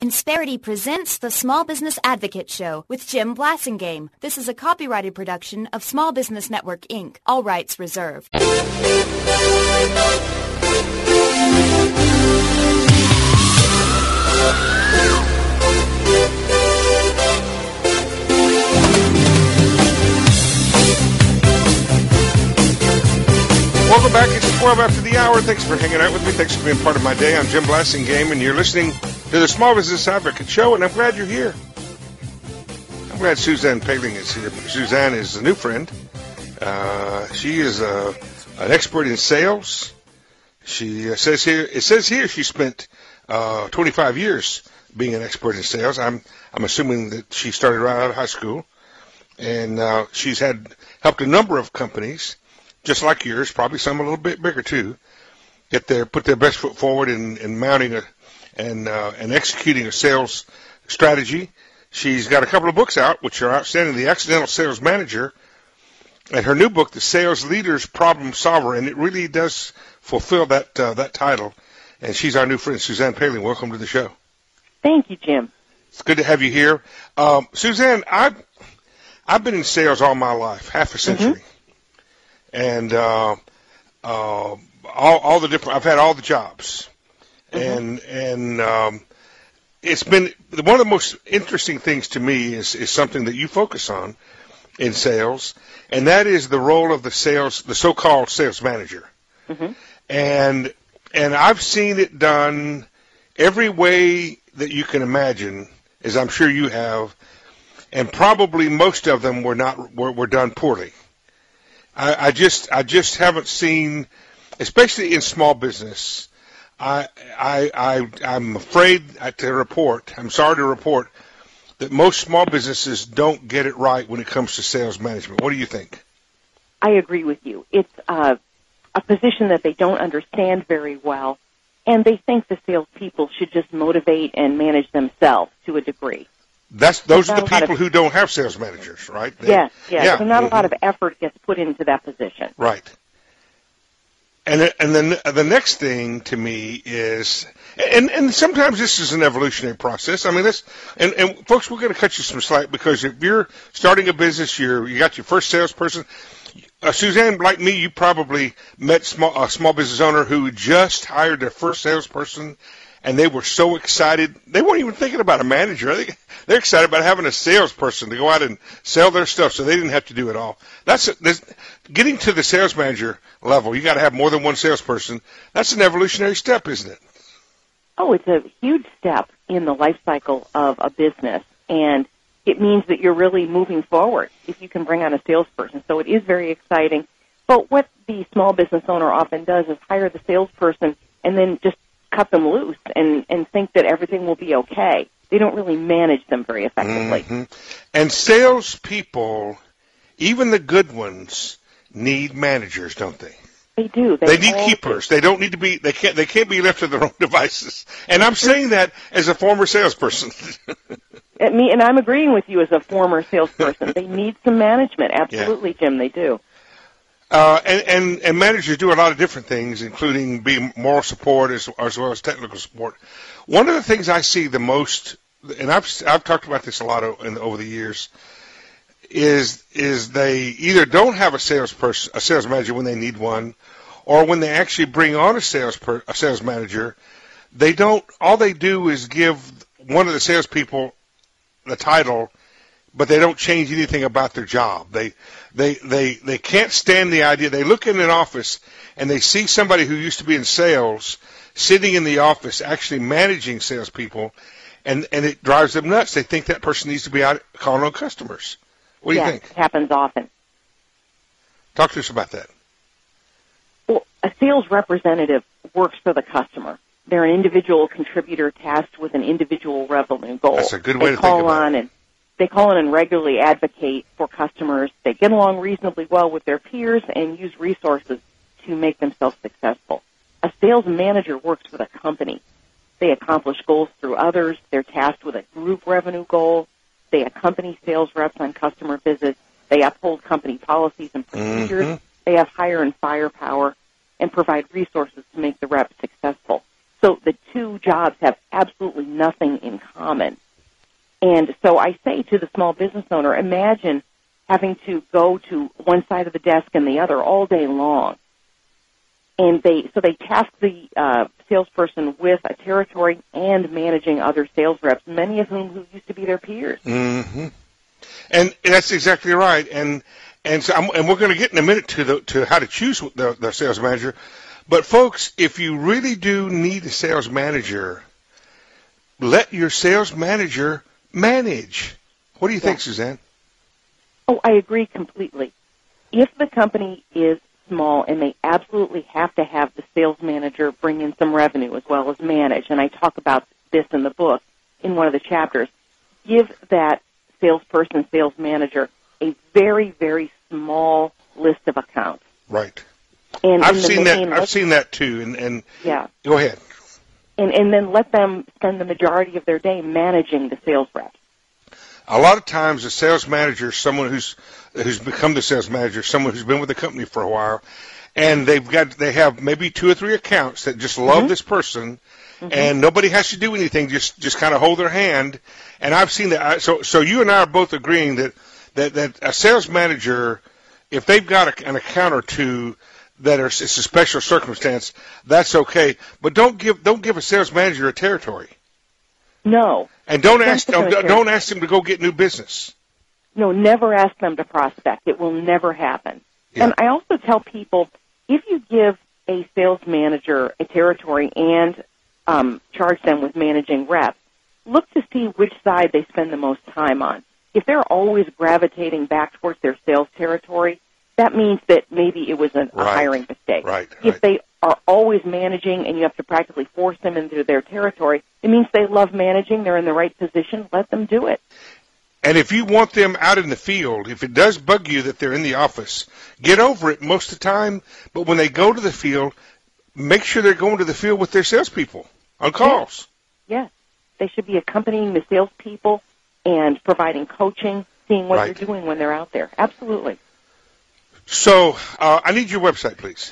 Insperity presents the Small Business Advocate Show with Jim Blasingame. This is a copyrighted production of Small Business Network, Inc. All rights reserved. Welcome back. It's 12 after the hour. Thanks for hanging out with me. Thanks for being part of my day. I'm Jim Blasingame, and you're listening to the Small Business Advocate Show, and I'm glad you're here. I'm glad Suzanne Paling is here. Suzanne is a new friend. She is an expert in sales. It says here she spent 25 years being an expert in sales. I'm assuming that she started right out of high school, and she's helped a number of companies, just like yours, probably some a little bit bigger too, put their best foot forward in mounting and executing a sales strategy. She's got a couple of books out, which are outstanding. The Accidental Sales Manager, and her new book, The Sales Leader's Problem Solver, and it really does fulfill that title. And she's our new friend, Suzanne Paling. Welcome to the show. Thank you, Jim. It's good to have you here. Suzanne, I've been in sales all my life, half a century. And all the different, I've had all the jobs. And it's been one of the most interesting things to me is something that you focus on in sales, and that is the role of the so-called sales manager. And I've seen it done every way that you can imagine, as I'm sure you have, and probably most of them were done poorly. I just haven't seen, especially in small business. I'm afraid to report, I'm sorry to report, that most small businesses don't get it right when it comes to sales management. What do you think? I agree with you. It's a position that they don't understand very well, and they think the salespeople should just motivate and manage themselves to a degree. Those are the people who don't have sales managers, right? Yes. So not a lot of effort gets put into that position. Right. And then the next thing to me is, and sometimes this is an evolutionary process. I mean, and folks, we're going to cut you some slack, because if you're starting a business, you got your first salesperson. Suzanne, like me, you probably met a small business owner who just hired their first salesperson, and they were so excited. They weren't even thinking about a manager. They're excited about having a salesperson to go out and sell their stuff, so they didn't have to do it all. Getting to the sales manager level, you got to have more than one salesperson. That's an evolutionary step, isn't it? Oh, it's a huge step in the life cycle of a business, and it means that you're really moving forward if you can bring on a salesperson. So it is very exciting. But what the small business owner often does is hire the salesperson and then just cut them loose and think that everything will be okay. They don't really manage them very effectively. And salespeople, even the good ones, need managers, don't they? They do. They need keepers. They don't need to be. They can't be left to their own devices. And I'm saying that as a former salesperson. And I'm agreeing with you as a former salesperson. They need some management. Absolutely, yeah. Jim, they do. And managers do a lot of different things, including being moral support as well as technical support. One of the things I see the most, and I've talked about this a lot over the years, is they either don't have a sales manager when they need one, or when they actually bring on a sales manager, they don't. All they do is give one of the salespeople the title, but they don't change anything about their job. They can't stand the idea. They look in an office and they see somebody who used to be in sales sitting in the office actually managing salespeople, and it drives them nuts. They think that person needs to be out calling on customers. What do you think? It happens often. Talk to us about that. Well, a sales representative works for the customer. They're an individual contributor tasked with an individual revenue goal. That's a good way to think about it. They call in and regularly advocate for customers. They get along reasonably well with their peers and use resources to make themselves successful. A sales manager works for the company. They accomplish goals through others. They're tasked with a group revenue goal. They accompany sales reps on customer visits. They uphold company policies and procedures. They have hire and fire power and provide resources to make the reps successful. So the two jobs have absolutely nothing in common. And so I say to the small business owner, imagine having to go to one side of the desk and the other all day long. And they task the salesperson with a territory and managing other sales reps, many of whom used to be their peers. Mm-hmm. And that's exactly right. And we're going to get in a minute to how to choose the sales manager. But folks, if you really do need a sales manager, let your sales manager manage. What do you think, Suzanne? Oh, I agree completely. If the company is small and they absolutely have to have the sales manager bring in some revenue as well as manage, and I talk about this in the book in one of the chapters, give that salesperson, sales manager, a very, very small list of accounts. Right. And I've seen that too. And yeah. Go ahead. And then let them spend the majority of their day managing the sales reps. A lot of times, a sales manager is someone who's become the sales manager, someone who's been with the company for a while, and they have maybe 2 or 3 accounts that just love this person, and nobody has to do anything, just kind of hold their hand. And I've seen that. So you and I are both agreeing that a sales manager, if they've got an account or two that it's a special circumstance, that's okay. But don't give a sales manager a territory. No. And don't ask them to go get new business. No, never ask them to prospect. It will never happen. Yeah. And I also tell people, if you give a sales manager a territory and charge them with managing reps, look to see which side they spend the most time on. If they're always gravitating back towards their sales territory, that means that maybe it was a hiring mistake. Right. If they are always managing and you have to practically force them into their territory, it means they love managing, they're in the right position, let them do it. And if you want them out in the field, if it does bug you that they're in the office, get over it most of the time. But when they go to the field, make sure they're going to the field with their salespeople on calls. Yes. They should be accompanying the salespeople and providing coaching, seeing what they're doing when they're out there. Absolutely. So I need your website, please.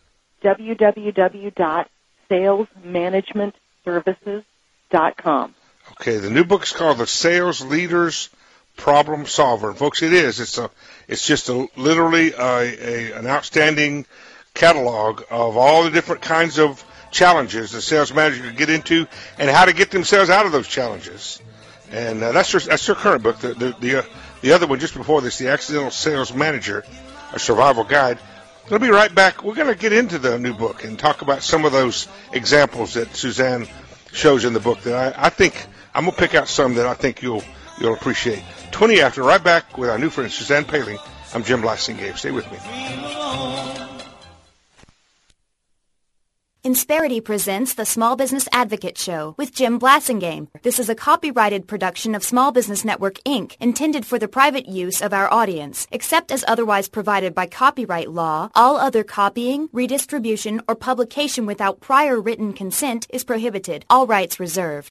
www.salesmanagementservices.com. Okay, the new book is called The Sales Leader's Problem Solver. And folks, it is. It's just literally an outstanding catalog of all the different kinds of challenges the sales manager can get into and how to get themselves out of those challenges. And that's their current book. The other one just before this, The Accidental Sales Manager, A Survival Guide. We'll be right back. We're going to get into the new book and talk about some of those examples that Suzanne shows in the book that I think I'm going to pick out some that I think you'll appreciate. 20 after, right back with our new friend Suzanne Paling. I'm Jim Blasingame. Stay with me. Insperity presents the Small Business Advocate Show with Jim Blasingame. This is a copyrighted production of Small Business Network, Inc., intended for the private use of our audience. Except as otherwise provided by copyright law, all other copying, redistribution, or publication without prior written consent is prohibited. All rights reserved.